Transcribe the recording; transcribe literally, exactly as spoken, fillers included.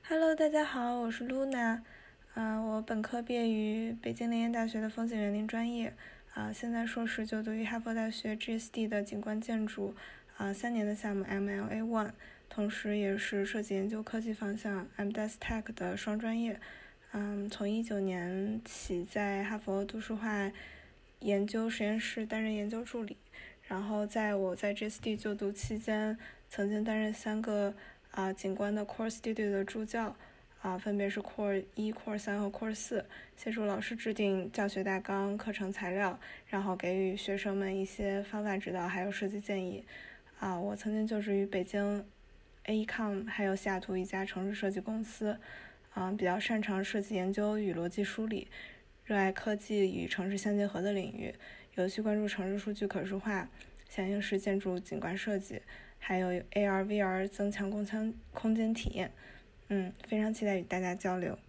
Hello，大家好，我是 Luna，啊、我本科毕业于北京林业大学的风景园林专业，啊、现在硕士就读于哈佛大学 G S D 的景观建筑，啊、三年的项目 M L A 一，同时也是设计研究科技方向 M D E S Tech 的双专业，嗯，从一九年起在哈佛都市化研究实验室担任研究助理，然后在我在 G S D 就读期间，曾经担任三个啊景观的 Core Studio 的助教，啊分别是 Core 一、Core 三和 Core 四，协助老师制定教学大纲、课程材料，然后给予学生们一些方法指导还有设计建议。啊，我曾经就职于北京 A E C O M 还有西雅图一家城市设计公司，啊比较擅长设计研究与逻辑梳理，热爱科技与城市相结合的领域，尤其关注城市数据可视化、响应式建筑景观设计，还有 A R V R 增强共享空间体验。嗯，非常期待与大家交流。